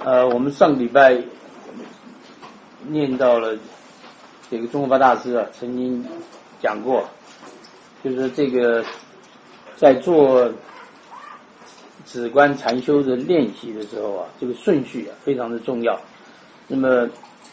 我们上个礼拜念到了这个宗喀巴大师啊，曾经讲过，就是说这个在做止观禅修的练习的时候啊，这个顺序啊非常的重要。那么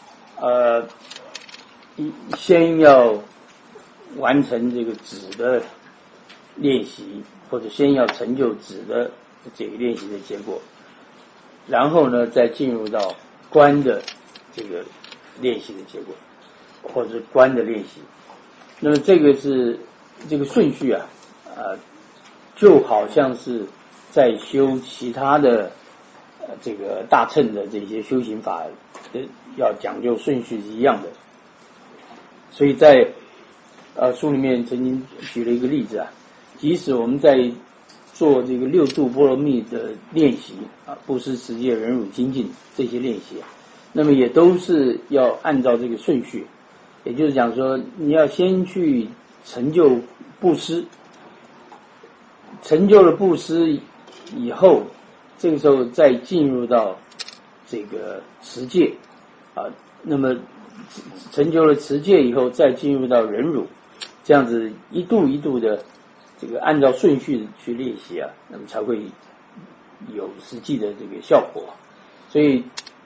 先要完成这个止的练习，或者先要成就止的这个练习的结果，然后呢再进入到观的这个练习的结果，或者是观的练习。那么这个是这个顺序啊，就好像是在修其他的这个大乘的这些修行法要讲究顺序是一样的。所以在书里面曾经举了一个例子啊，即使我们在做这个六度波罗蜜的练习啊，布施、持戒、忍辱、精进这些练习，那么也都是要按照这个顺序，也就是讲说，你要先去成就布施，成就了布施以后，这个时候再进入到这个持戒啊，那么成就了持戒以后，再进入到忍辱，这样子一度一度的这个按照顺序去练习啊，那么才会有实际的这个效果。所以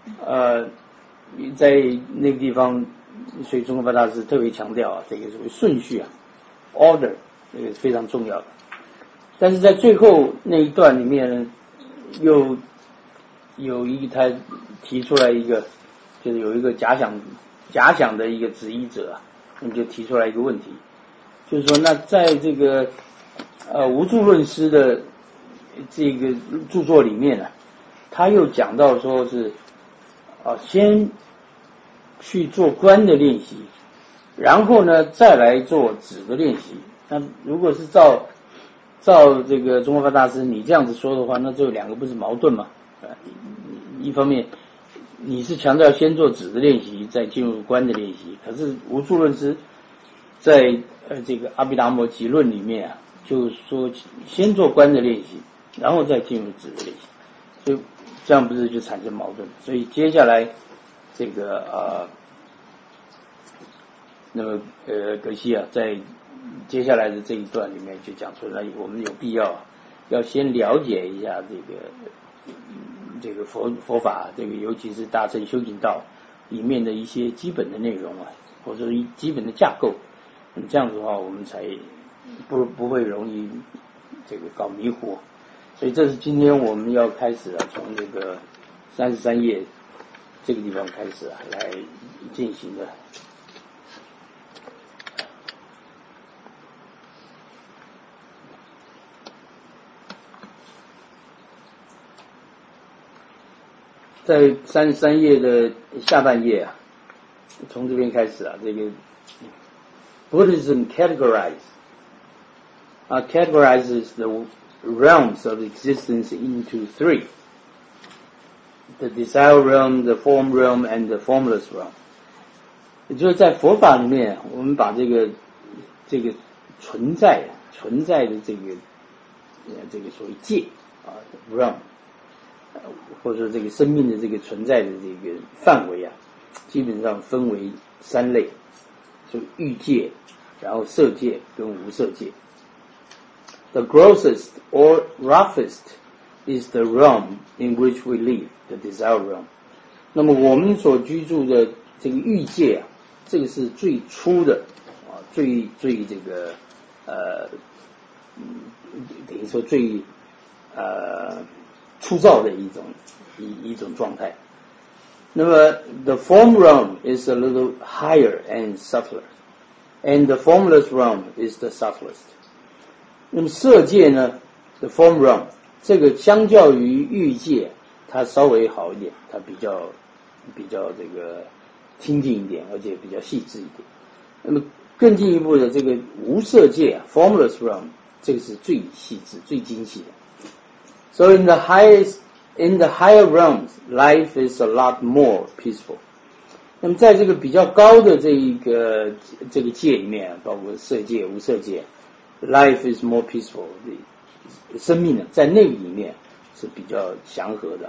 在那个地方，所以宗喀巴大师特别强调啊，这个所谓顺序啊 ，order 这个非常重要的。但是在最后那一段里面呢，又有他提出来一个，就是有一个假想的一个质疑者啊，那么就提出来一个问题，就是说，那在这个无住论师的这个著作里面呢，他又讲到说是先去做观的练习，然后呢再来做止的练习。那如果是照这个宗喀巴大师你这样子说的话，那这两个不是矛盾吗？一方面你是强调先做止的练习，再进入观的练习，可是无住论师在这个阿毗达摩集论里面啊，就是说先做观的练习，然后再进入止的练习，所以这样不是就产生矛盾？所以接下来这个那么格西啊，在接下来的这一段里面就讲出来，我们有必要要先了解一下这个佛法，这个尤其是大乘修行道里面的一些基本的内容啊，或者说基本的架构。这样子的话，我们才不会容易这个搞迷糊。所以这是今天我们要开始从这个33页这个地方开始来进行的。在33页的下半页啊，从这边开始啊，这个 Buddhism categorizes the realms of existence into three: the desire realm, the form realm, and the formless realm. 也就是在佛法里面，我们把这个存在的这个所谓界啊 realm， 或者说这个生命的这个存在的这个范围啊，基本上分为三类，就欲界，然后色界跟无色界。The grossest or roughest is the realm in which we live, the desire realm. 那么我们所居住的这个欲界啊，这个是最粗的啊，最这个等于说最粗糙的一种状态。那么 the form realm is a little higher and subtler, and the formless realm is the subtlest. 那么色界呢 the form realm 这个相较于欲界它稍微好一点，它比较这个亲近一点，而且比较细致一点。那么更进一步的这个无色界 formless realm 这个是最细致最精细的。So in the higher realms, life is a lot more peaceful. 那么在这个比较高的这个界里面，包括色界、无色界 ，life is more peaceful. 生命呢，在那里面是比较祥和的。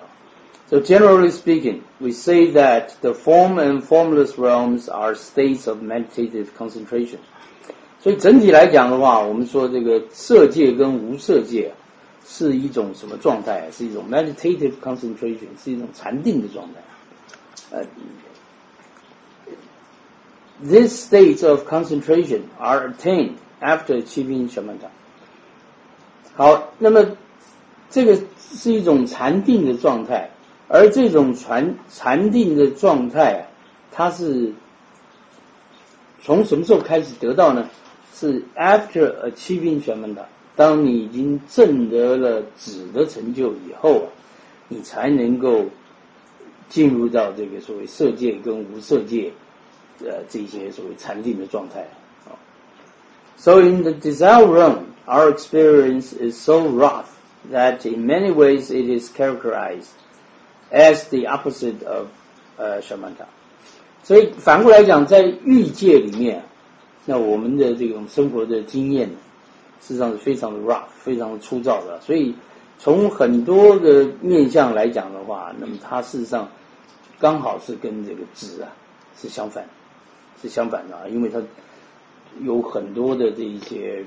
So generally speaking, we say that the form and formless realms are states of meditative concentration. 所以整体来讲的话，我们说这个色界跟无色界是一种什么状态？是一种 meditative concentration， 是一种禅定的状态。These states of concentration are attained after achieving shamatha. 好，那么这个是一种禅定的状态，而这种禅定的状态它是从什么时候开始得到呢？是 after achieving shamatha， 当你已经证得了止的成就以后，你才能够进入到这个所谓色界跟无色界这些所谓禅定的状态。So in the desire realm, our experience is so rough that in many ways it is characterized as the opposite of shamatha. 所以反过来讲，在欲界里面，那我们的这种生活的经验事实上是非常的 rough， 非常的粗糙的。所以从很多个面向来讲的话，那么它事实上刚好是跟这个止是相反的，因为它有很多的这一些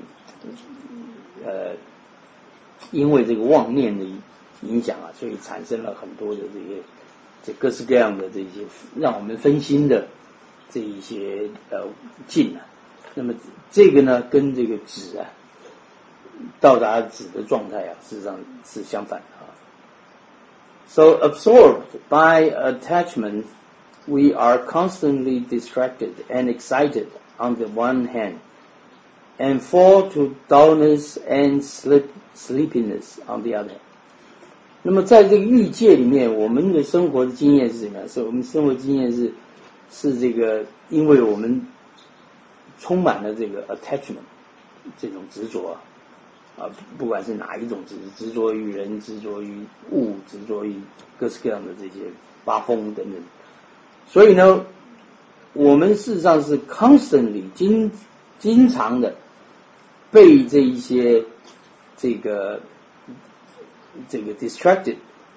因为这个妄念的影响所以产生了很多的这各式各样的这些让我们分心的这一些境那么这个呢跟这个止到达止的状态事实上是相反的So absorbed by attachment, we are constantly distracted and excited on the one hand, and fall to dullness and sleepiness on the other. 那么在这个欲界里面，我们的生活的经验是什么样？是我们生活经验是这个，因为我们充满了这个 attachment 这种执着不管是哪一种执着于人、执着于物、执着于各式各样的这些八风等等。所以呢，我们事实上是 constantly 经常的被这一些这个 distracted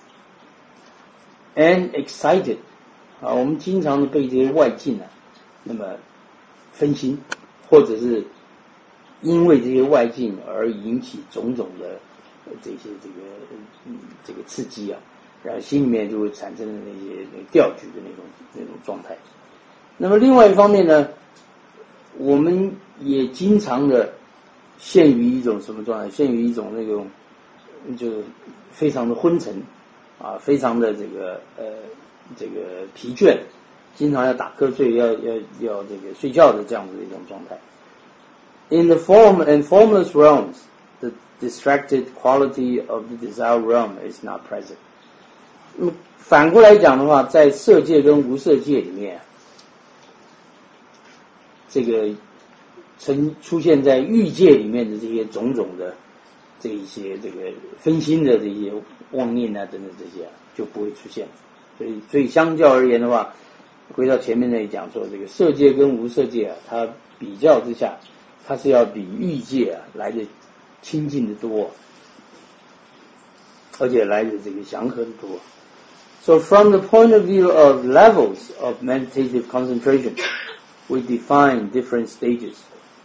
and excited 我们经常的被这些外境那么分心，或者是因为这些外境而引起种种的这些这个刺激然后心里面就会产生的那些调举的那种状态。那么另外一方面呢，我们也经常的陷于一种什么状态？陷于一种那种就非常的昏沉非常的这个疲倦，经常要打瞌睡，要这个睡觉的这样的一种状态。In the form and formless realms, the distracted quality of the desire realm is not present. 反过来讲的话，在色界跟无色界里面，这个出现在欲界里面的这些种种的这一些这个分心的这些妄念等等这些就不会出现。所以相较而言的话，回到前面那里讲说，这个色界跟无色界它比较之下，它是要比欲界来的清净的多，而且来的这个祥和的多。So from the point of view of levels of meditative concentration, we define different stages.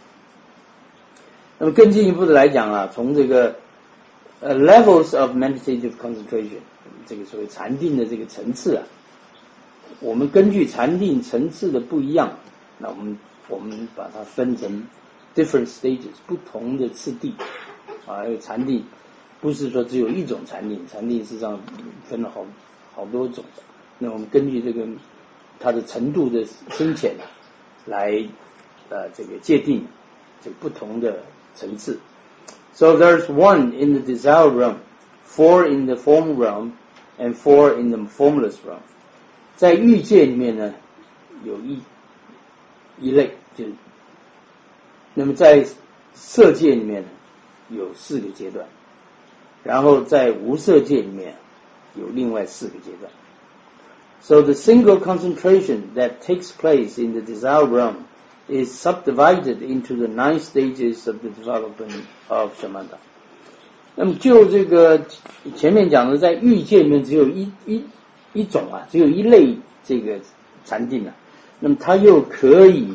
那么更进一步的来讲从这个levels of meditative concentration 这个所谓禅定的这个层次我们根据禅定层次的不一样，那我们把它分成 different stages 不同的次第因为禅定不是说只有一种禅定，禅定实际上分了好多种。那我们根据这个它的程度的深浅来这个界定这不同的层次。So there's 1 in the desire realm, 4 in the form realm, and 4 in the formless realm. 在欲界里面呢，有一类，就是那么在色界里面有4个阶段，然后在无色界里面有另外4个阶段。So the single concentration that takes place in the desire realm is subdivided into the 9 stages of the development of shamatha. 那么就这个前面讲的，在欲界里面只有一种啊，只有一类这个禅定啊，那么它又可以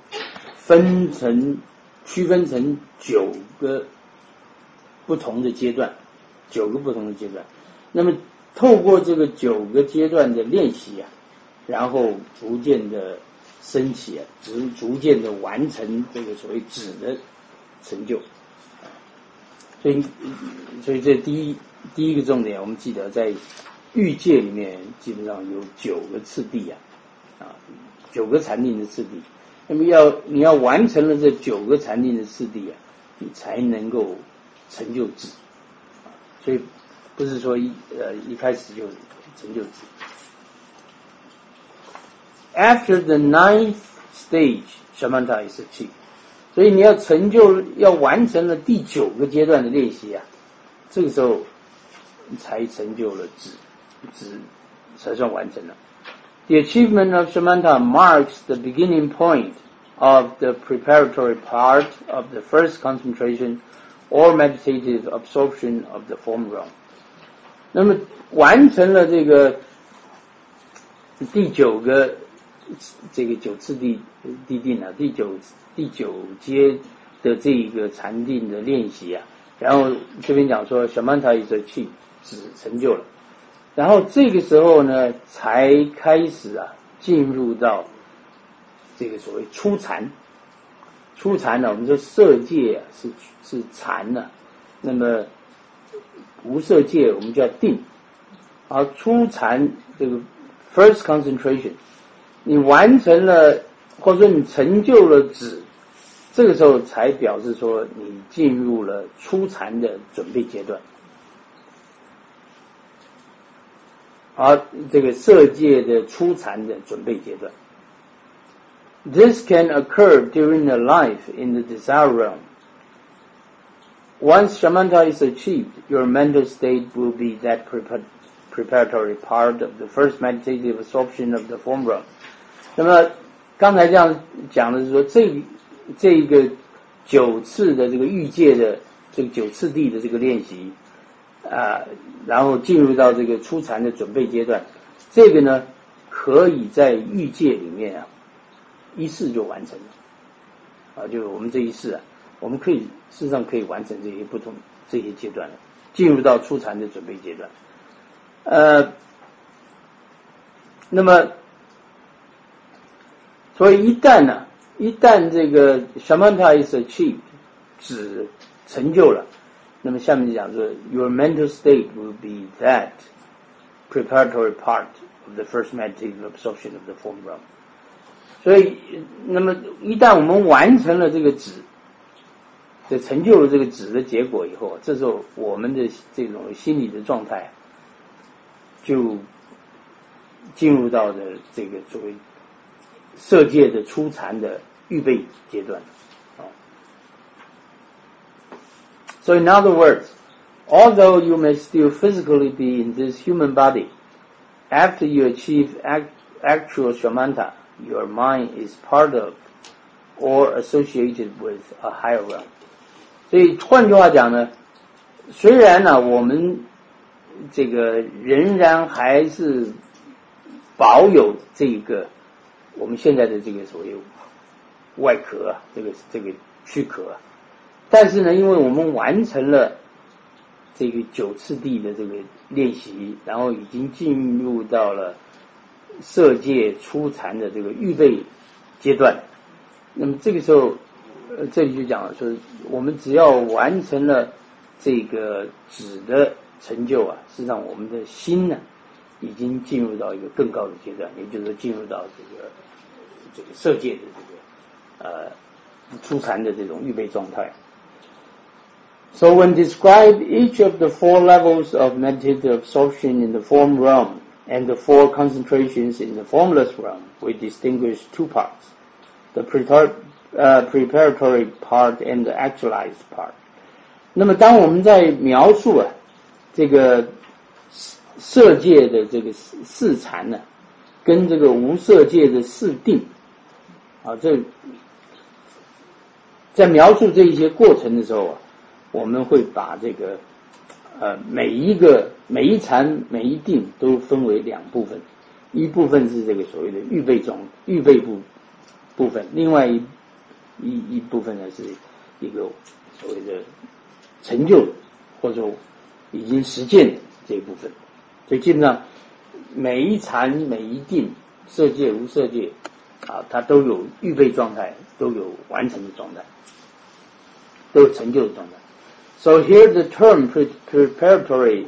区分成9个不同的阶段，9个不同的阶段。那么透过这个9个阶段的练习啊，然后逐渐的升起啊，逐渐的完成这个所谓止的成就。所以这第一个重点，我们记得在欲界里面基本上有9个次第啊，9个禅定的次第。那么你要完成了这9个禅定的次第啊，你才能够成就止。所以不是说一开始就成就止。After the 9th stage, Shamatha is achieved. 所以你要完成了第9个阶段的练习啊，这个时候才成就了止才算完成了。The achievement of Shamatha marks the beginning point of the preparatory part of the first concentration or meditative absorption of the form realm. 那么完成了这个第9个这个9次地定啊，第九阶的这一个禅定的练习啊，然后这边讲说Shamatha is achieved，止成就了，然后这个时候呢才开始啊进入到这个所谓初禅。初禅呢，我们说色界啊是禅呢，那么无色界我们叫定，而初禅这个 first concentration， 你完成了或者说你成就了止，这个时候才表示说你进入了初禅的准备阶段。而这个色界的初禅的准备阶段。This can occur during a life in the desire realm. Once Shamatha is achieved, your mental state will be that preparatory part of the first meditative absorption of the form realm. 那么刚才这样讲的是说，这个9次的这个欲界的这个9次第的这个练习啊，然后进入到这个初禅的准备阶段，这个呢可以在欲界里面啊一世就完成了啊，就是我们这一世啊，我们事实上可以完成这些阶段了，进入到初禅的准备阶段。那么所以一旦这个 Shamatha is achieved， 止成就了，那么下面就讲说 your mental state will be that preparatory part of the first meditative absorption of the form realm。 所以那么一旦我们完成了这个止的成就了这个止的结果以后，这时候我们的这种心理的状态就进入到的这个所谓色界的初禅的预备阶段。So in other words, although you may still physically be in this human body, after you achieve actual Shamatha, your mind is part of or associated with a higher realm. 所以换句话讲呢，虽然呢我们这个仍然还是保有这个我们现在的这个所谓外壳啊，这个躯壳啊，但是呢，因为我们完成了这个9次第的这个练习，然后已经进入到了色界初禅的这个预备阶段，那么这个时候这里就讲了说，我们只要完成了这个止的成就啊，实际上我们的心呢已经进入到一个更高的阶段，也就是说进入到这个色界的这个初禅的这种预备状态。So when describe each of the 4 levels of meditative absorption in the form realm and the 4 concentrations in the formless realm, we distinguish 2 parts, the preparatory part and the actualized part. 那么当我们在描述啊这个色界的这个4禅呢，跟这个无色界的4定啊，这在描述这一些过程的时候啊，我们会把这个每一禅每一定都分为两部分，一部分是这个所谓的预备部分，另外一部分呢是一个所谓的成就或者已经实践这一部分。所以基本上每一禅每一定，色界无色界它都有预备状态，都有完成的状态，都有成就的状态。So here the term preparatory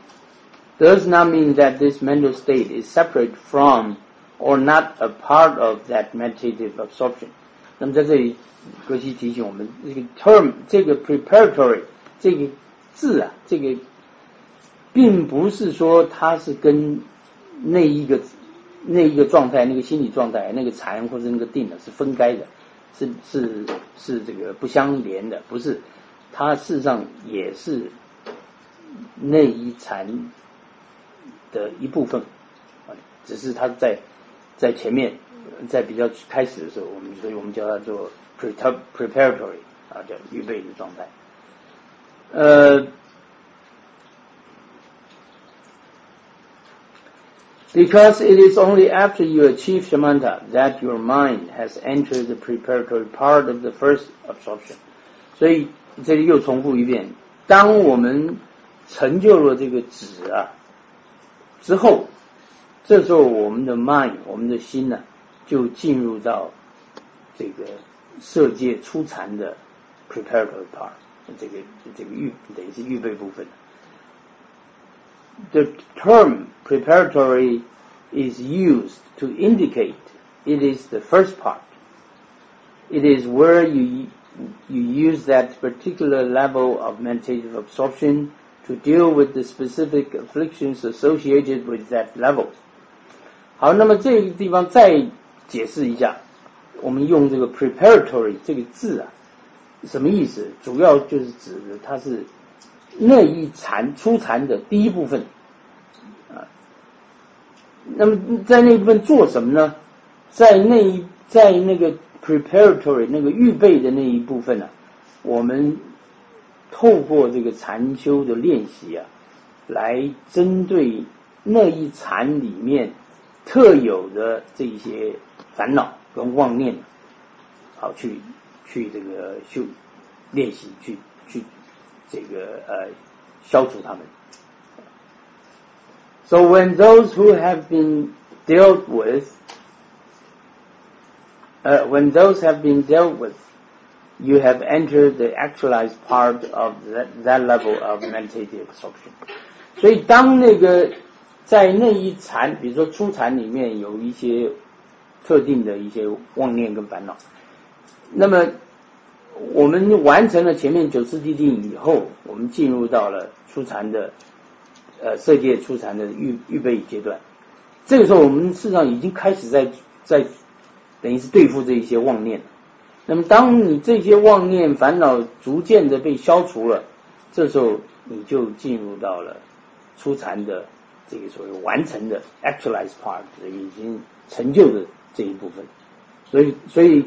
does not mean that this mental state is separate from or not a part of that meditative absorption. 那么在这里格西提醒我们，这个 term 这个 preparatory 这个字这个并不是说它是跟那一个状态，那个心理状态，那个禅或者那个定是分开的，是这个不相连的，不是，它事实上也是那一禅的一部分，只是它在前面，在比较开始的时候，所以我们叫它做 preparatory 叫预备的状态。Because it is only after you achieve shamatha that your mind has entered the preparatory part of the first absorption. 所以这里又重复一遍，当我们成就了这个止之后，这时候我们的 mind 我们的心就进入到这个色界初禅的 preparatory part， 这个等于是预备部分。The term preparatory is used to indicate it is the first part. It is where you use that particular level of meditative absorption to deal with the specific afflictions associated with that level. 好，那么这个地方再解释一下，我们用这个 preparatory 这个字什么意思？主要就是指的它是那一禅初禅的第一部分那么在那一部分做什么呢？在那个 preparatory 那个预备的那一部分我们透过这个禅修的练习来针对那一禅里面特有的这些烦恼跟妄念好去这个练习去这个消除它们。So when those who have been dealt with, you have entered the actualized part of that level of meditative absorption. 所以当那个在那一禅，比如说初禅里面有一些特定的一些妄念跟烦恼，那么我们完成了前面9次谛定以后，我们进入到了初禅的色界初禅的预备阶段。这个时候我们事实上已经开始在等于是对付这一些妄念。那么当你这些妄念烦恼逐渐的被消除了，这时候你就进入到了初禅的这个所谓完成的 actualized part， 已经成就的这一部分。所以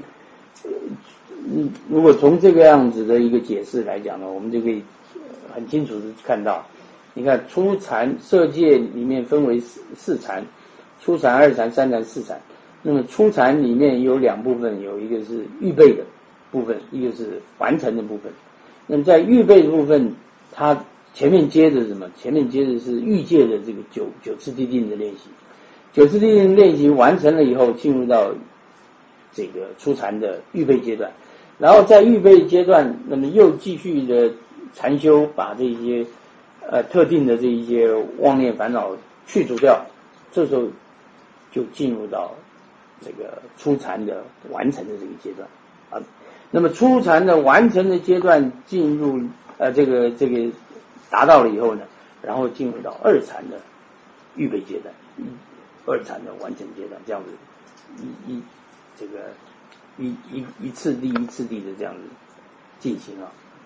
如果从这个样子的一个解释来讲呢，我们就可以很清楚的看到，你看初禅色界里面分为4禅，初禅、2禅、3禅、4禅。那么初禅里面有2部分，有一个是预备的部分，一个是完成的部分。那么在预备的部分，它前面接着什么？前面接着是欲界的这个九次谛定的练习。9次谛定练习完成了以后，进入到这个初禅的预备阶段。然后在预备阶段，那么又继续的禅修，把这些特定的这一些妄念烦恼去除掉，这时候就进入到这个初禅的完成的这个阶段那么初禅的完成的阶段进入这个达到了以后呢，然后进入到2禅的预备阶段，2禅的完成阶段，这样子这个一次第一次第的这样子进行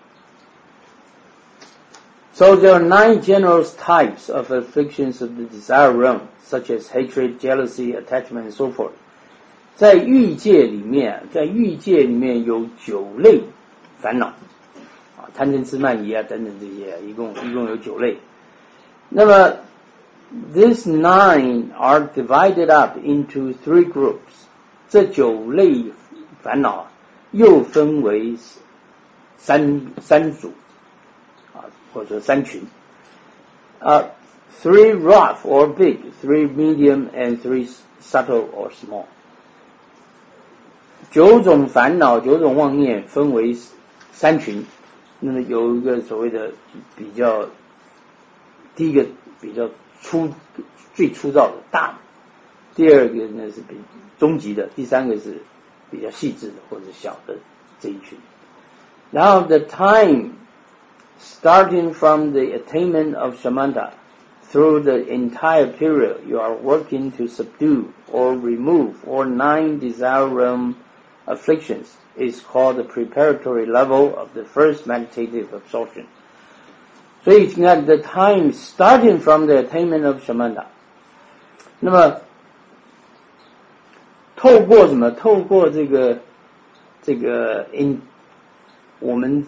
So there are 9 general types of afflictions of the desire realm, such as hatred, jealousy, attachment, and so forth. 在欲界里面有9类烦恼贪嗔痴慢疑啊等等这些，一共有9类。那么 these 9 are divided up into 3 groups， 这9类烦恼又分为三组或者3群3 rough or big, 3 medium, and 3 subtle or small。 9种烦恼9种妄念分为3群，那么有一个所谓的比较，第一个比较最粗糙的大的，第二个呢是比中级的，第三个是比较细致的或者小的这一群。然后 the time starting from the attainment of shamatha through the entire period you are working to subdue or remove all 9 desire realm afflictions is called the preparatory level of the first meditative absorption。 所以你看 the time starting from the attainment of shamatha， 那么透过什么？透过这个我们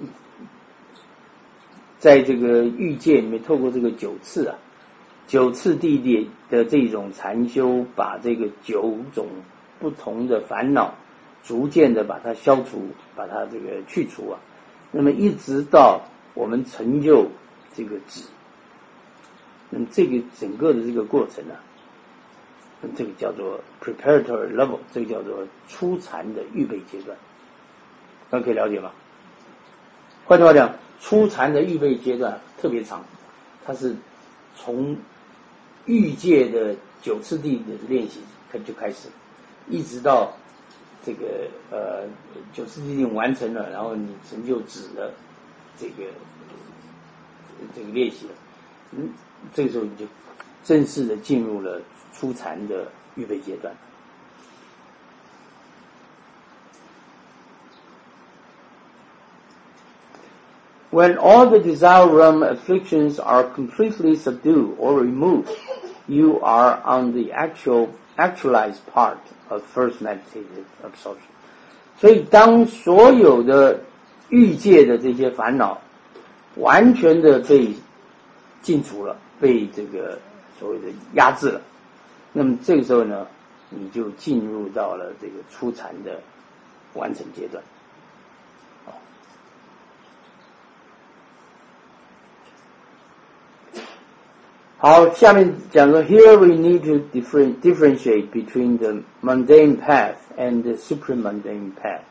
在这个欲界里面，透过这个9次9次地点的这种禅修，把这个9种不同的烦恼逐渐的把它消除，把它这个去除那么一直到我们成就这个止，那么这个整个的这个过程这个叫做 preparatory level， 这个叫做初禅的预备阶段，大家可以了解吗？换句话讲，初禅的预备阶段特别长，它是从欲界的9次地的练习就开始，一直到这个9次地完成了，然后你成就止了这个练习了，这个时候你就正式的进入了初禅的预备阶段。When all the desire realm afflictions are completely subdued or removed, you are on the actualized part of first meditative absorption。 所以当所有的欲界的这些烦恼完全的被尽除了，被这个所谓的压制了，那么这个时候呢，你就进入到了这个初禅的完成阶段。好，下面讲说 Here we need to differentiate between the mundane path and the supramundane path。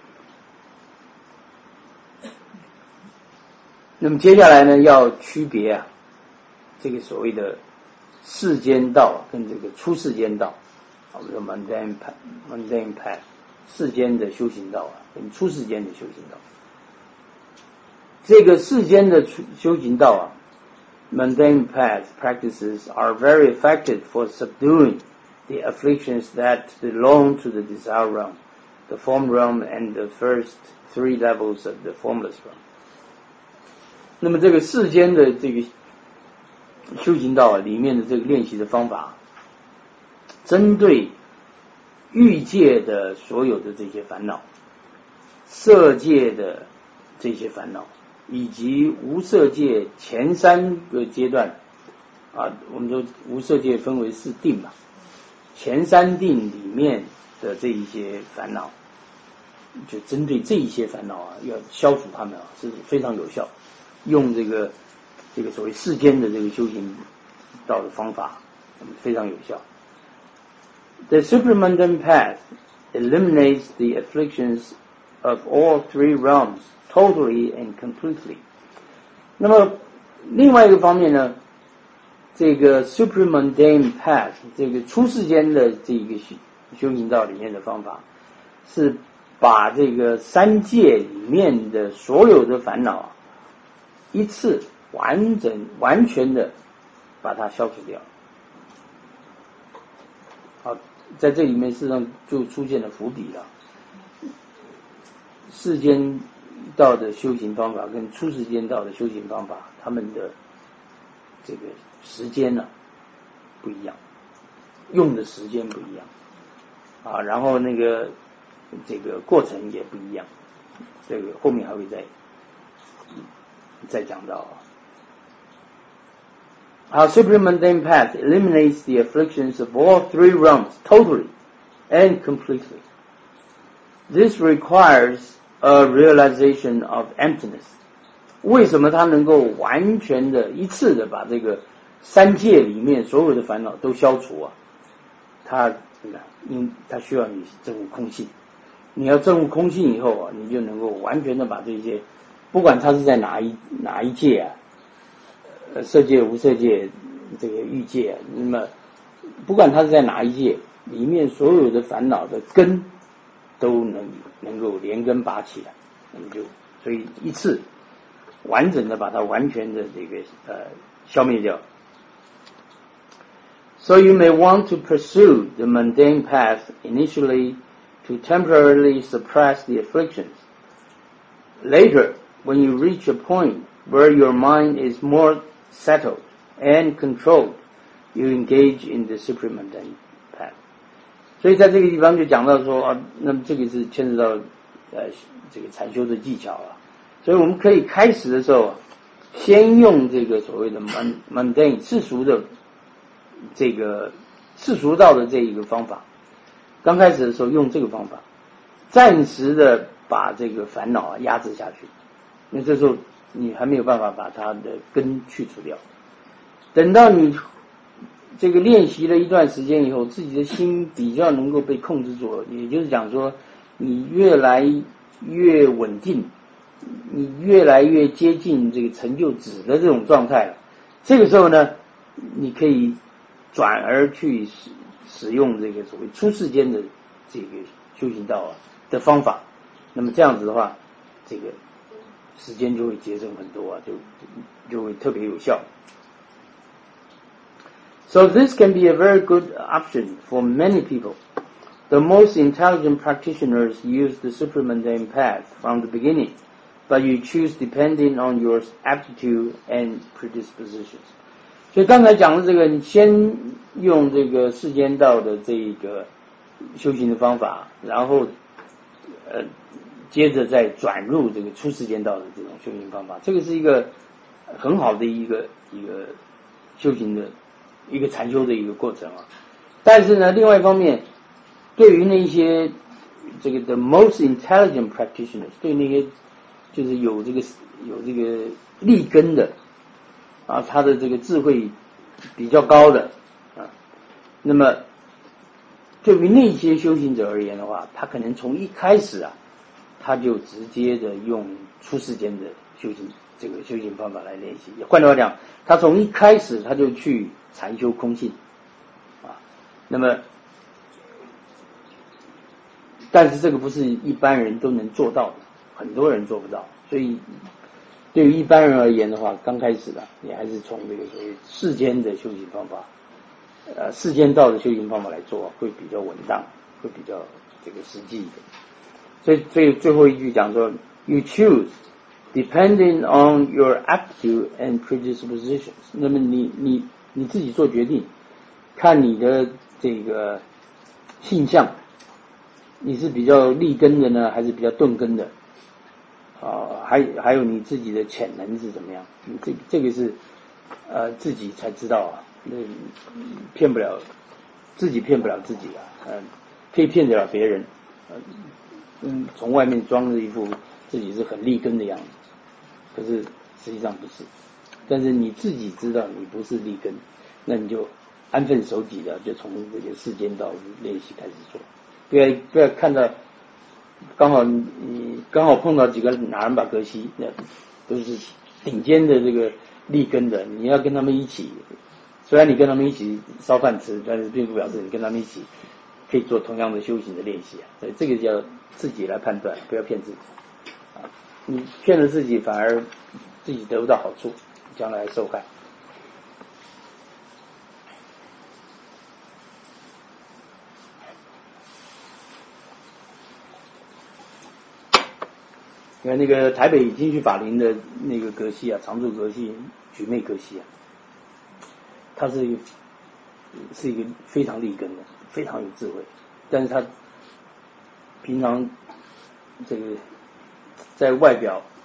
那么接下来呢，要区别这个所谓的世间道跟这个出世间道，我们说 mundane path 世间的修行道跟出世间的修行道。这个世间的修行道mundane path practices are very effective for subduing the afflictions that belong to the desire realm, the form realm, and the first 3 levels of the formless realm。 那么这个世间的这个修行道里面的这个练习的方法，针对欲界的所有的这些烦恼，色界的这些烦恼，以及无色界前3个阶段我们说无色界分为4定嘛，前3定里面的这一些烦恼，就针对这一些烦恼要消除它们是非常有效，用这个所谓世间的这个修行道的方法非常有效。The supramundane path eliminates the afflictions of all 3 realms totally and completely。 那么另外一个方面呢，这个 supramundane path 这个出世间的这个修行道里面的方法，是把这个3界里面的所有的烦恼一次完全的把它消除掉。好，在这里面事实上就出现了伏笔了。世间道的修行方法跟出世间道的修行方法，他们的这个时间不一样，用的时间不一样然后这个过程也不一样，这个后面还会再再讲到。Our supramundane path eliminates the afflictions of all three realms totally and completely. This requires a realization of emptiness. 为什么它能够完全的一次的把这个三界里面所有的烦恼都消除啊？它需要你证悟空性。你要证悟空性以后啊，你就能够完全的把这些，不管它是在哪一界啊，色界、无色界、这个欲界啊，那么不管它是在哪一界，里面所有的烦恼的根都能够连根拔起来，那么就所以一次完整的把它完全的这个消灭掉。So you may want to pursue the mundane path initially to temporarily suppress the afflictions. Later, when you reach a point where your mind is more settled and controlled, you engage in the supramundane path. 所以在这个地方就讲到说那么这个是牵扯到这个禅修的技巧啊。所以我们可以开始的时候，先用这个所谓的 mundane 世俗的这个世俗道的这一个方法。刚开始的时候用这个方法，暂时的把这个烦恼压制下去，因为这时候你还没有办法把它的根去除掉。等到你这个练习了一段时间以后，自己的心比较能够被控制住，也就是讲说你越来越稳定，你越来越接近这个成就止的这种状态了。这个时候呢，你可以转而去使用这个所谓出世间的这个修行道的方法，那么这样子的话，这个时间就会节省很多就会特别有效。So this can be a very good option for many people. The most intelligent practitioners use the supramundane path from the beginning, but you choose depending on your aptitude and predispositions. 所以刚才讲的这个，你先用这个世间道的这个修行的方法，然后接着再转入这个出世间道的这种修行方法，这个是一个很好的一个修行的一个禅修的一个过程啊。但是呢，另外一方面，对于那些这个 the most intelligent practitioners， 对那些就是有这个立根的啊，他的这个智慧比较高的啊，那么对于那些修行者而言的话，他可能从一开始啊，他就直接的用出世间的修行方法来练习。换句话讲，他从一开始他就去禅修空性啊，那么但是这个不是一般人都能做到的，很多人做不到，所以对于一般人而言的话，刚开始的你还是从这个所谓世间的修行方法，世间道的修行方法来做，会比较稳当，会比较这个实际一点。所以最后一句讲说 ，You choose depending on your aptitude and predispositions。那么你自己做决定，看你的这个性向，你是比较立根的呢，还是比较钝根的？还有你自己的潜能是怎么样？这个是自己才知道啊，骗不了自己啊，可以骗得了别人，从外面装着一副自己是很立根的样子，可是实际上不是。但是你自己知道你不是立根，那你就安分守己的，就从这个世间道练习开始做，不要看到刚好碰到几个拿人把格西，那都是顶尖的这个立根的，你要跟他们一起，虽然你跟他们一起烧饭吃，但是并不表示你跟他们一起可以做同样的修行的练习啊。所以这个叫自己来判断，不要骗自己啊！你骗了自己，反而自己得不到好处，将来受害。因为那个台北京剧法林的那个格西啊，常住格西、举妹格西啊，他是一个非常立根的，非常有智慧，但是他平常这个在外表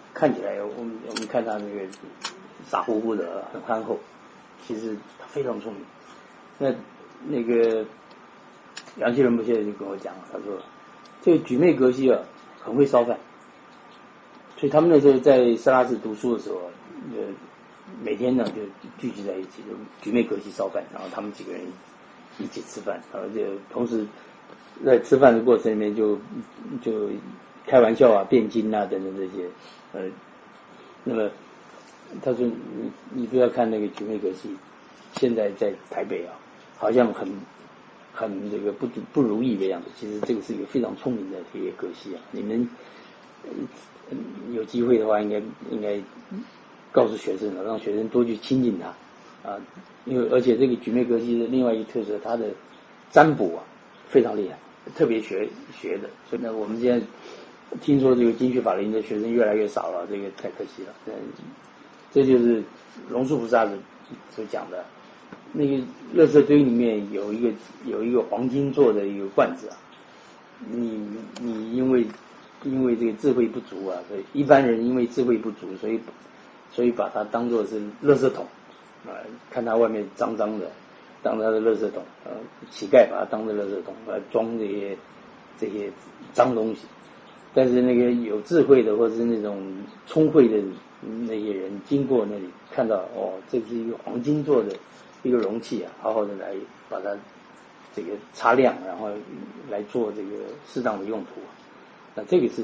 看起来我们看他那个傻乎乎的很憨厚，其实他非常聪明。那个杨希仁不现在就跟我讲，他说这个举妹格西啊很会烧饭，所以他们那时候在萨拉寺读书的时候，每天呢就聚集在一起，就举妹格西烧饭，然后他们几个人一起吃饭，然后就同时在吃饭的过程里面就开玩笑啊、辩经啊等等这些，那么他说你不要看那个举妹格西，现在在台北啊，好像很这个不如意的样子，其实这个是一个非常聪明的一个格西啊，你们有机会的话应该告诉学生了，让学生多去亲近他啊，因为而且这个举妹格西的另外一个特色，他的占卜啊非常厉害，特别学的，所以呢，我们现在听说这个金学法林的学生越来越少了，这个太可惜了。这就是龙树菩萨所讲的，那个垃圾堆里面有一个黄金做的一个罐子啊，你因为这个智慧不足啊，所以一般人因为智慧不足，所以把它当作是垃圾桶啊，看它外面脏脏的，当它的垃圾桶，乞丐把它当成垃圾桶来装这些脏东西。但是那个有智慧的或者是那种聪慧的那些人经过那里看到，这是一个黄金做的一个容器啊，好好的来把它这个擦亮，然后来做这个适当的用途。那这个是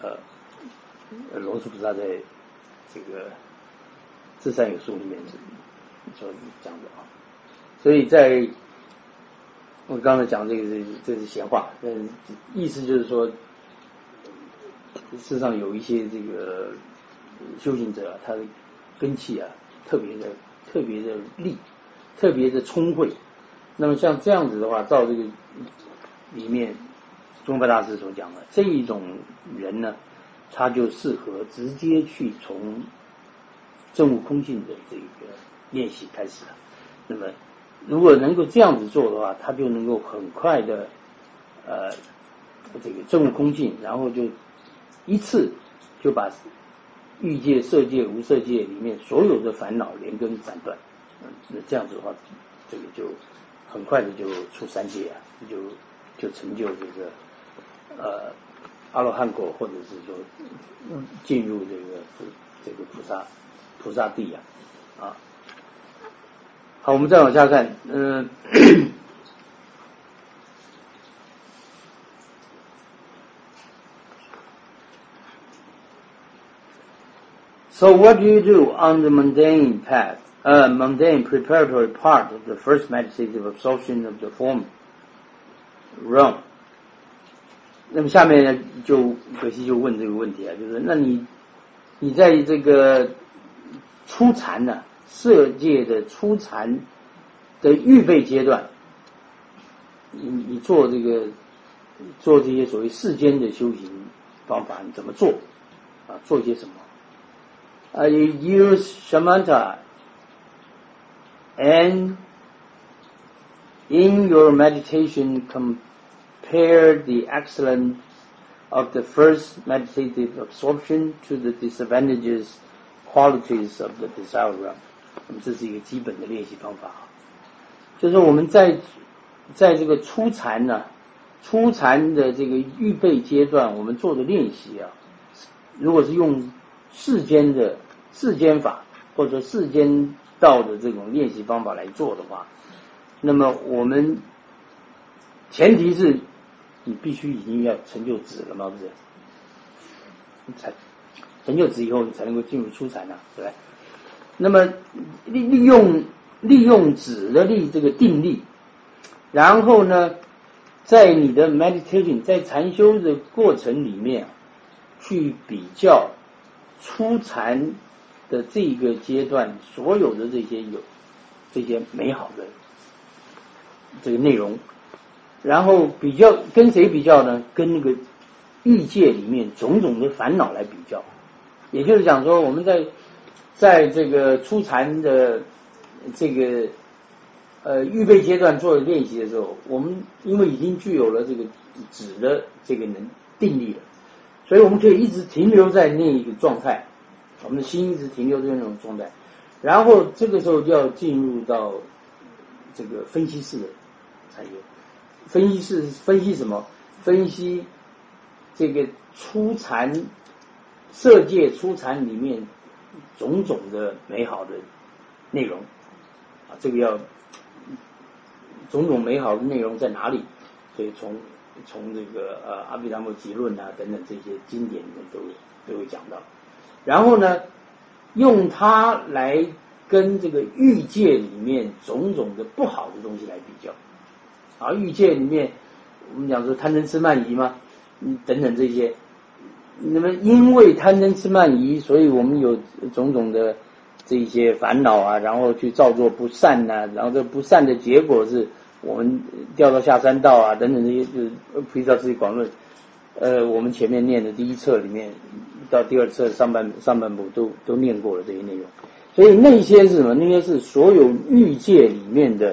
龙树菩萨在这个至善有书里面所讲的啊。所以在我刚才讲这是闲话，意思就是说，事实上有一些这个修行者他的根器啊特别的利，特别的聪慧。那么像这样子的话，照这个里面宗喀大师所讲的这一种人呢，他就适合直接去从证悟空性的这个练习开始了。那么如果能够这样子做的话，他就能够很快的这个证悟空性，然后就一次就把欲界、色界、无色界里面所有的烦恼连根斩断。那这样子的话，这个就很快的就出三界啊，就成就这个阿罗汉果，或者是说进入这个菩萨地啊。好，我们再往下看，So what do you do on the mundane path, mundane preparatory part of the first meditative absorption of the form realm? 那么下面呢，就可惜就问这个问题啊，就是那你在这个初禅呢，色界的初禅的预备阶段，你做这些所谓世间的修行方法，你怎么做啊？做些什么？You use shamatha, and in your meditation compare the excellence of the first meditative absorption to the disadvantages qualities of the desire realm. 这是一个基本的练习方法，就是我们在这个初禅呢，初禅的这个预备阶段，我们做的练习啊，如果是用世间法或者说世间道的这种练习方法来做的话，那么我们前提是你必须已经要成就止了嘛，不是？成就止以后，你才能够进入初禅啊，对吧？那么利用止的这个定力，然后呢，在你的 meditation 在禅修的过程里面，去比较初禅的这个阶段所有的这些美好的这个内容，然后比较跟谁比较呢？跟那个欲界里面种种的烦恼来比较。也就是讲说，我们在这个初禅的这个预备阶段做练习的时候，我们因为已经具有了这个止的这个定力了，所以我们可以一直停留在那一个状态， 我们的心一直停留在那种状态，然后这个时候就要进入到这个分析式的产业。分析式分析什么？分析这个初禅色界初禅里面种种的美好的内容啊，这个要种种美好的内容在哪里？所以从这个阿毗达摩集论啊等等这些经典里面都会讲到。然后呢，用它来跟这个欲界里面种种的不好的东西来比较。啊，欲界里面我们讲说贪嗔痴慢疑嘛，等等这些。那么因为贪嗔痴慢疑，所以我们有种种的这些烦恼啊，然后去造作不善啊，然后这不善的结果是我们掉到下三道啊，等等这些，就是菩提道次第广论。我们前面念的第一册里面到第二册上半部都念过了这些内容。所以那些是什么？那些是所有欲界里面的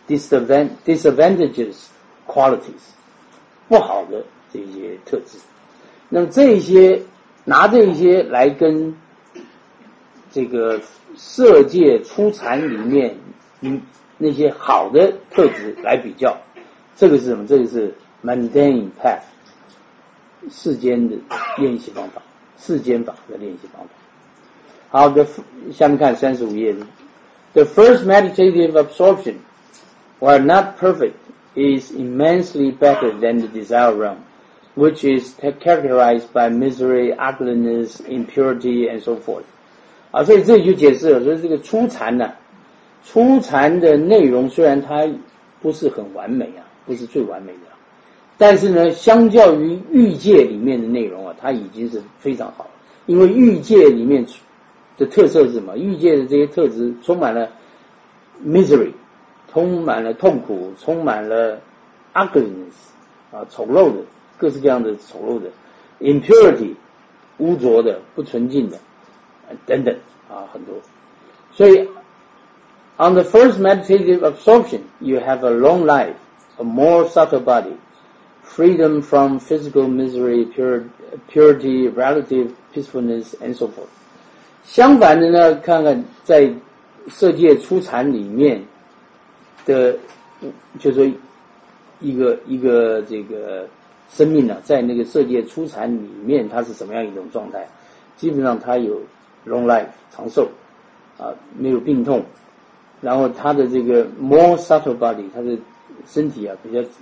disadvantages qualities 不好的这些特质。那么这些拿这些来跟这个色界初禅里面那些好的特质来比较，这个是什么？这个是 mundane path 世间的练习方法，世间法的练习方法。好的，下面看35页。The first meditative absorption, while not perfect, is immensely better than the desire realm, which is characterized by misery, ugliness, impurity, and so forth. 啊，所以这里就解释了，说这个初禅呢，初禅的内容虽然它不是很完美啊，不是最完美的，但是呢，相较于欲界里面的内容啊，它已经是非常好了。因为欲界里面的特色是什么？欲界的这些特质充满了 misery， 充满了痛苦，充满了 ugliness 啊，丑陋的，各式各样的丑陋的 impurity 污浊的，不纯净的等等啊，很多。所以 on the first meditative absorption, you have a long life, a more subtle body, freedom from physical misery, purity, relative peacefulness, and so forth. 相反的呢，看看在色界初禅里面的，就是说一个这个生命呢，在那个色界初禅里面，它是什么样一种状态？基本上它有 long life 长寿啊，没有病痛，然后它的这个 more subtle body， 它的身体啊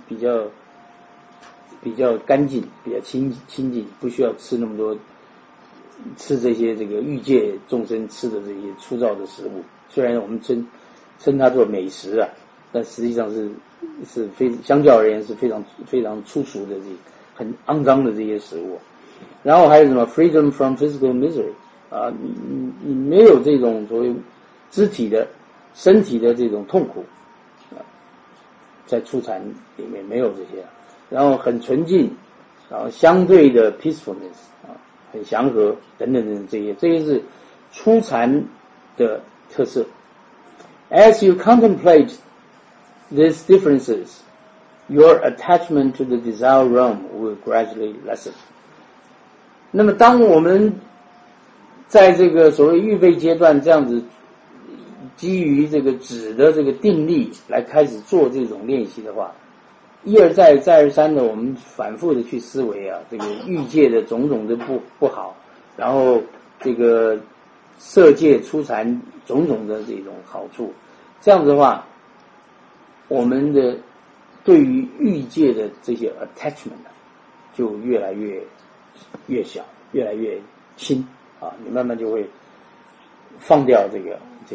比较干净，比较清净，不需要吃那么多。吃这些这个欲界众生吃的这些粗糙的食物，虽然我们称它做美食啊，但实际上是相较而言是非常非常粗俗的很肮脏的这些食物。然后还有什么 freedom from physical misery 啊，你没有这种所谓肢体的身体的这种痛苦啊，在初禅里面没有这些。然后很纯净，然后相对的 peacefulness 啊。很祥和等等这些是初禅的特色。As you contemplate these differences, your attachment to the desire realm will gradually lessen. 那么当我们在这个所谓预备阶段这样子基于这个止的这个定力来开始做这种练习的话，一而再再而三的我们反复的去思维啊，这个欲界的种种的不好，然后这个色界初禅种种的这种好处，这样子的话，我们的对于欲界的这些 attachment 就越来越小，越来越轻啊，你慢慢就会放掉这个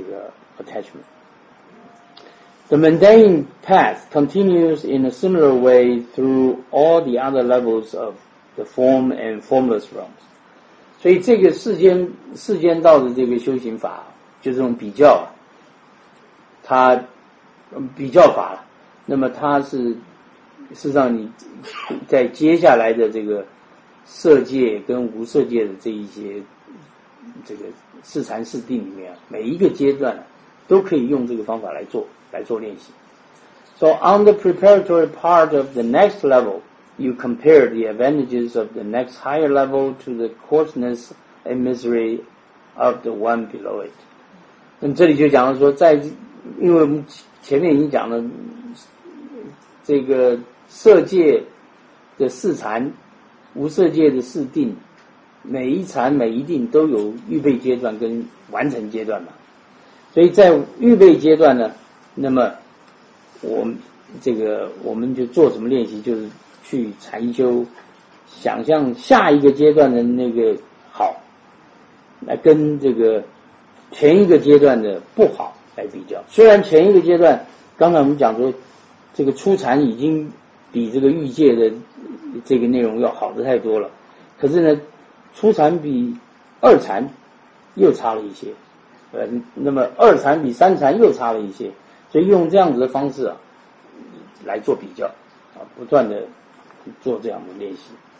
attachment。The mundane path continues in a similar way through all the other levels of the form and formless realms. 所以这个世间道的这个修行法，就这种比较，它比较法，那么它是事实上你在接下来的这个色界跟无色界的这一些这个四禅四定里面，每一个阶段都可以用这个方法来做练习。So on the preparatory part of the next level, you compare the advantages of the next higher level to the coarseness and misery of the one below it。那么这里就讲了说，因为我们前面已经讲了，这个色界的四禅，无色界的四定，每一禅每一定都有预备阶段跟完成阶段嘛。所以在预备阶段呢，那么我们就做什么练习，就是去禅修，想象下一个阶段的那个好，来跟这个前一个阶段的不好来比较。虽然前一个阶段，刚才我们讲说，这个初禅已经比这个欲界的这个内容要好的太多了，可是呢，初禅比二禅又差了一些，那么二禅比三禅又差了一些，所以用这样子的方式来做比较不断的做这样的练习。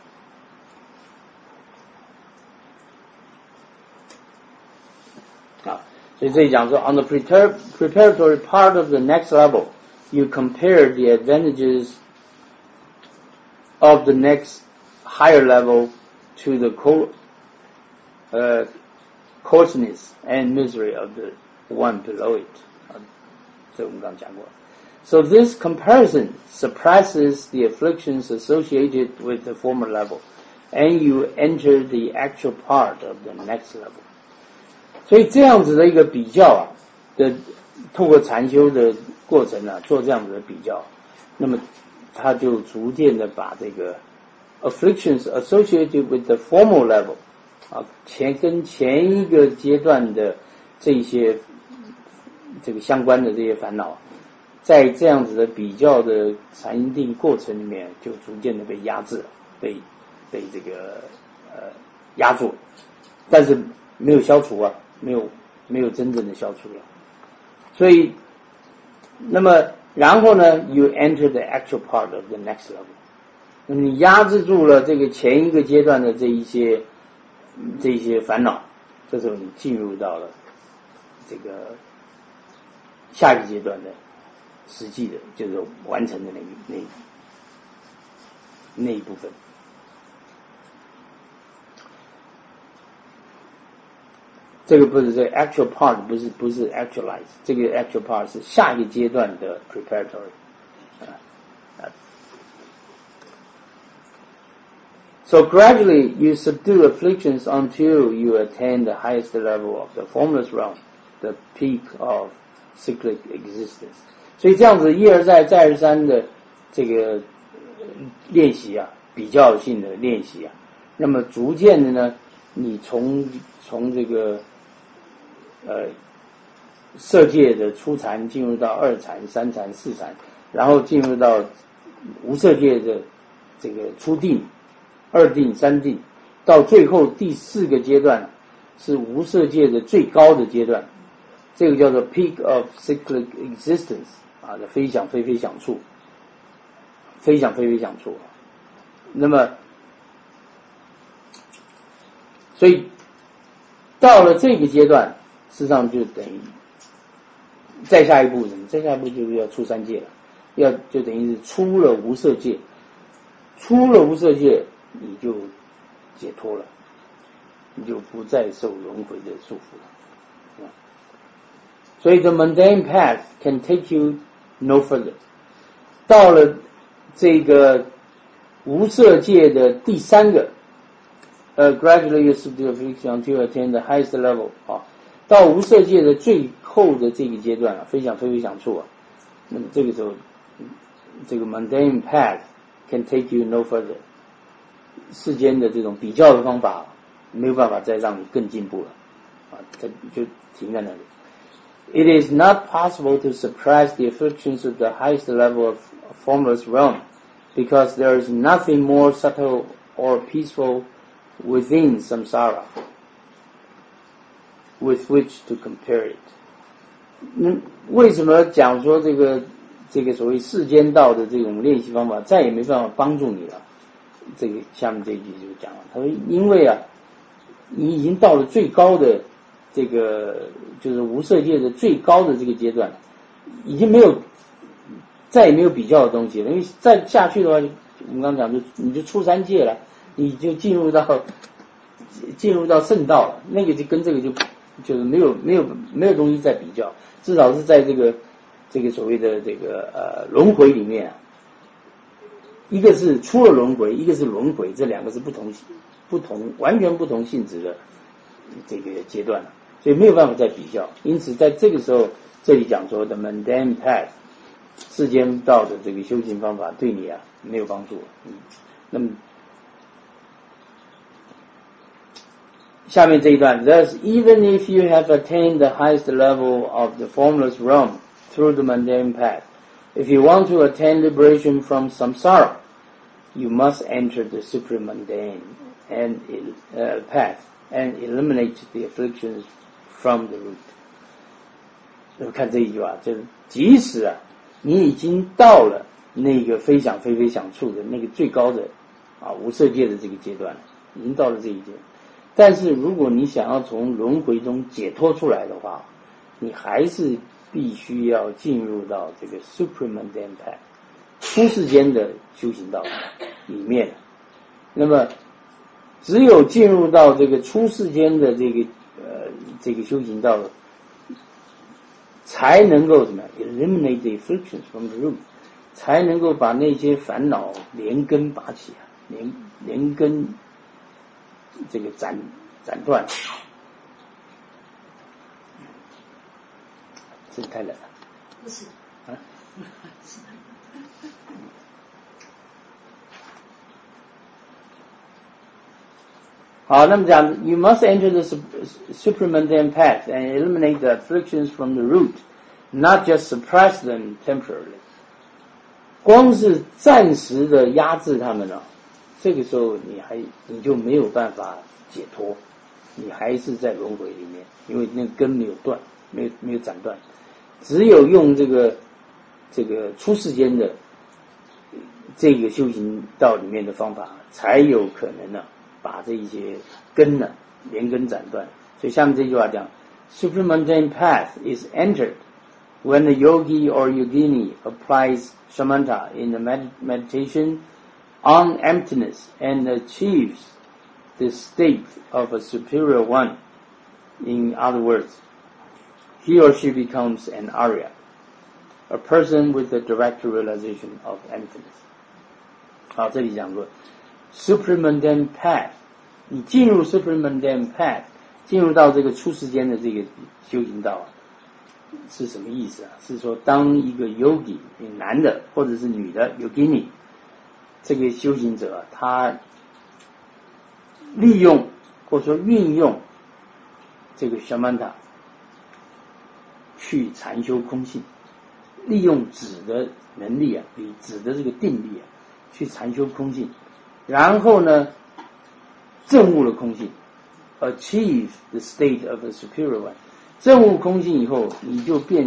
所以这里讲说 on the preparatory part of the next level, you compare the advantages of the next higher level to the coarseness and misery of the one below it. 这我们刚刚讲过。So this comparison suppresses the afflictions associated with the former level, and you enter the actual part of the next level. 所以这样子的一个比较透过禅修的过程做这样子的比较，那么他就逐渐的把这个 afflictions associated with the formal level 跟前一个阶段的这些这个相关的这些烦恼，在这样子的比较的禅定过程里面，就逐渐的被压制了，被这个压住，但是没有消除没有真正的消除了。所以那么然后呢 you enter the actual part of the next level， 那么你压制住了这个前一个阶段的这一些烦恼，这时候你进入到了这个下一个阶段的实际的，就是完成的那一部分。这个不是这 actual part 不是 actualize， 这个 actual part 是下一个阶段的 preparatory。So gradually you subdue afflictions until you attain the highest level of the formless realm, the peak of cyclic existence. 所以这样子一而再再而三的这个练习比较性的练习那么逐渐的呢，你从这个色界的初禅进入到二禅、三禅、四禅，然后进入到无色界的这个初定、二定、三定，到最后第四个阶段是无色界的最高的阶段，这个叫做 peak of cyclic existence 飞翔非非想处，飞翔非非想处。那么所以到了这个阶段，事实上就等于再下一步什么？再下一步就是要出三界了，就等于是出了无色界，出了无色界你就解脱了，你就不再受轮回的束缚了。所以 the mundane path can take you no further。到了这个无色界的第三个gradually you subdue affliction until you attain the highest level 到无色界的最后的这个阶段飞翔非非想处那么这个时候这个 mundane path can take you no further， 世间的这种比较的方法没有办法再让你更进步了它就停在那里。It is not possible to suppress the afflictions of the highest level of formless realm, because there is nothing more subtle or peaceful within samsara with which to compare it。为什么讲说这个所谓世间道的这种练习方法再也没办法帮助你了？这个下面这一句就讲了，他说因为你已经到了最高的这个就是无色界的最高的这个阶段，已经再也没有比较的东西了，因为再下去的话，我们刚讲你就出三界了，你就进入到进入到圣道了，那个就跟这个就是没有东西在比较，至少是在这个所谓的这个轮回里面啊，一个是出了轮回，一个是轮回，这两个是完全不同性质的这个阶段了，所以没有办法再比较。因此在这个时候，这里讲说的 mundane path 世间道的这个修行方法对你啊没有帮助。那么下面这一段 Thus even if you have attained the highest level of the formless realm through the mundane path, if you want to attain liberation from samsara, you must enter the supramundane and path and eliminate the afflictions from the root. 看这一句话，就是即使啊你已经到了那个非想非非想处的那个最高的无色界的这个阶段，已经到了这一阶，但是如果你想要从轮回中解脱出来的话，你还是必须要进入到这个 supramundane path 出世间的修行道里面。那么只有进入到这个出世间的这个修行道，才能够什么 eliminate the afflictions from the root， 才能够把那些烦恼连根拔起啊，连根这个斩断。是太冷了？不是啊。好，那么讲 ，You must enter the supramundane path and eliminate the afflictions from the root, not just suppress them temporarily. 光是暂时的压制他们这个时候你就没有办法解脱，你还是在轮回里面，因为那个根没有断，没有斩断。只有用这个出世间的这个修行道里面的方法，才有可能把这一些根连根斩断。所以下面这句话讲 Supramundane path is entered when the yogi or yogini applies shamatha in the meditation on emptiness and achieves the state of a superior one. In other words, he or she becomes an Arya, a person with a direct realization of emptiness. 好，这里讲过 supramundane path， 你进入 supramundane path， 进入到这个出世间的这个修行道是什么意思啊？是说当一个 yogi， 男的或者是女的 yogini， 这个修行者他利用或者说运用这个 shamatha 去禅修空性，利用止的能力止的这个定力去禅修空性，然后呢证悟了空性 achieve the state of the superior one。 证悟空性以后，你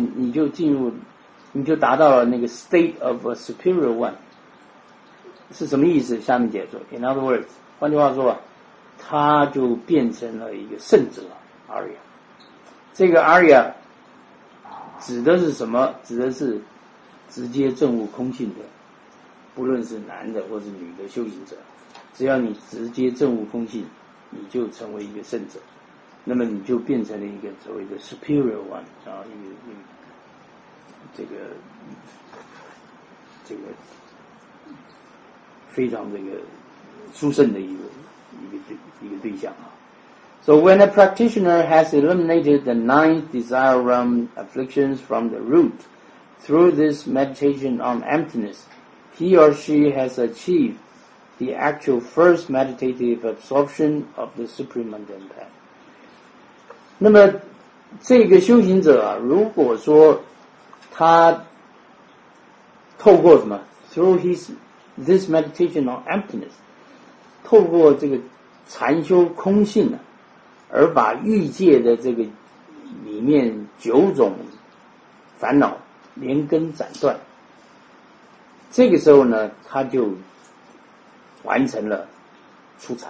就达到了那个 state of a superior one。 是什么意思？下面解说 In other words， 换句话说他就变成了一个圣者 Arya。 这个 Arya 指的是什么？指的是直接证悟空性的，不论是男的或是女的修行者，只要你直接证悟空性，你就成为一个圣者，那么你就变成了一个所谓的 superior one， 这个非常这个殊胜的一个对象So when a practitioner has eliminated the 9 desire realm afflictions from the root through this meditation on emptiness, he or she has achieved the actual first meditative absorption of the supramundane path. 那么这个修行者如果说他透过什么 through this meditation on emptiness， 透过这个禅修空性而把欲界的这个里面9种烦恼连根斩断，这个时候呢他就完成了初禅，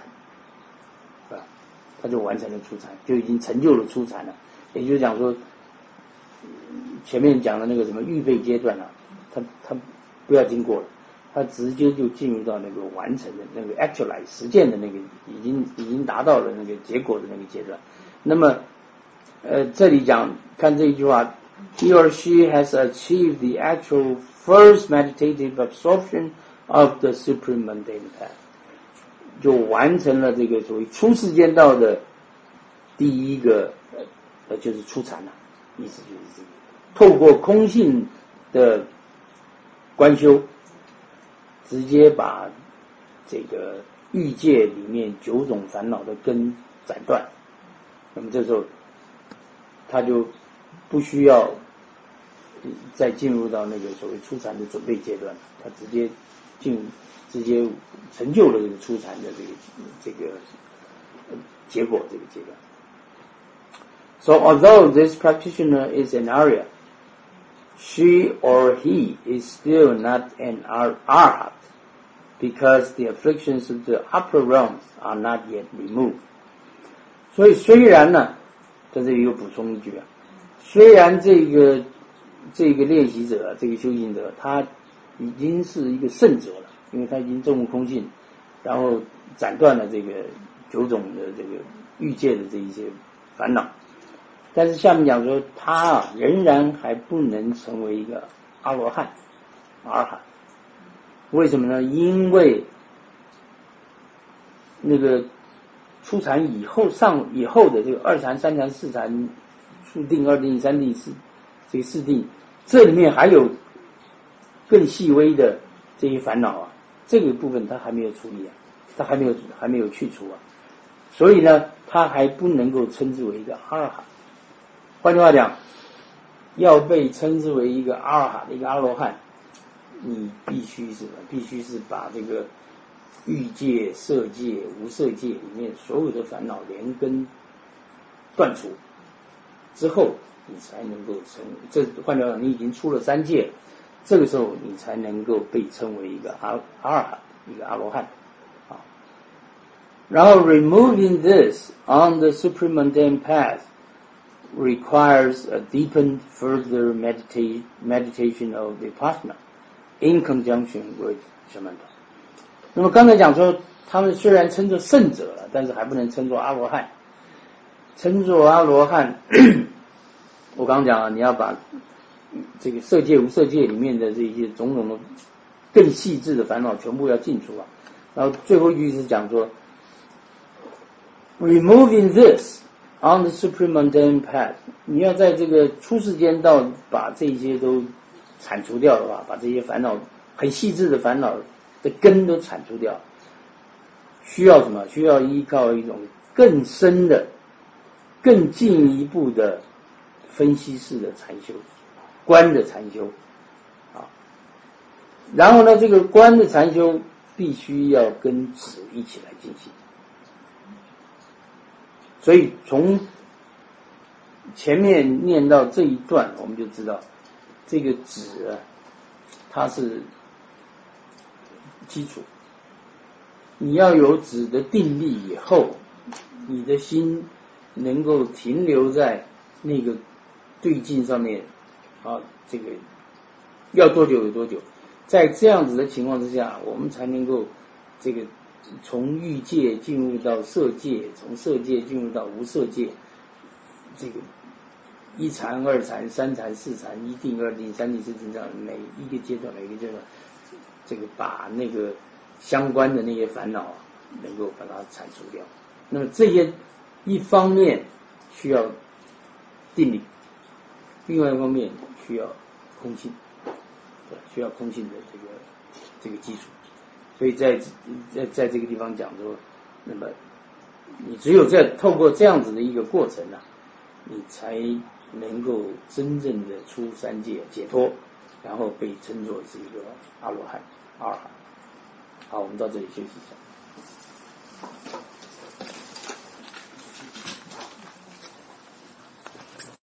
他就完成了初禅，就已经成就了初禅了。也就是讲说前面讲的那个什么预备阶段他不要经过了， 他直接就进入到那个完成的那个 actualize 实践的那个已经达到了那个结果的那个阶段。那么这里讲看这一句话 ，he or she has achieved the actual first meditative absorption of the supreme mundane path， 就完成了这个所谓初世间道的第一个就是初禅了，意思就是这个，透过空性的观修，直接把这个欲界里面9种烦恼的根斩断，那么这时候他就不需要再进入到那个所谓初禅的准备阶段，他直接成就了这个初禅的这个结果这个阶段。So although this practitioner is an Arya, she or he is still not an Arhat, because the afflictions of the upper realms are not yet removed. 所以虽然呢，在这里又补充一句啊，虽然这个练习者，这个修行者，他已经是一个圣者了，因为他已经证悟空性，然后斩断了这个9种的这个欲界的这一些烦恼，但是下面讲说他仍然还不能成为一个阿罗汉，阿罗汉。为什么呢？因为那个初禅以后的这个2禅、3禅、4禅、数定、2定、3定、这个4定，这里面还有更细微的这些烦恼啊，这个部分他还没有处理啊，他还没有去除啊，所以呢，他还不能够称之为一个阿罗汉。换句话讲，要被称之为一个阿罗汉的一个阿罗汉，你必须是把这个欲界、色界、无色界里面所有的烦恼连根断除之后，你才能够成。这换句话讲，你已经出了3界，这个时候你才能够被称为一个阿罗汉，一个阿罗汉啊。然后 removing this on the supreme mundane path requires a deepened further meditation of vipassana in conjunction with shamatha。 那么刚才讲说他们虽然称作圣者了，但是还不能称作阿罗汉。称作阿罗汉我刚讲了，你要把这个色界无色界里面的这些种种的更细致的烦恼全部要尽除啊。然后最后一句是讲说 removing this on the supreme mundane path， 你要在这个初世间道把这些都铲除掉的话，把这些烦恼很细致的烦恼的根都铲除掉，需要什么？需要依靠一种更深的更进一步的分析式的禅修，观的禅修啊。然后呢，这个观的禅修必须要跟止一起来进行。所以从前面念到这一段，我们就知道这个止啊，它是基础。你要有止的定力以后，你的心能够停留在那个对境上面啊，这个要多久有多久。在这样子的情况之下，我们才能够这个从欲界进入到色界，从色界进入到无色界，这个1禅、2禅、3禅、4禅、1定、2定、3定、4定，这样每一个阶段，这个把那个相关的那些烦恼能够把它铲除掉。那么这些一方面需要定力，另外一方面需要空性，需要空性的这个基础。所以在这个地方讲说，那么你只有透过这样子的一个过程啊，你才能够真正的出3界解脱，然后被称作是一个阿罗汉。好，我们到这里休息一下。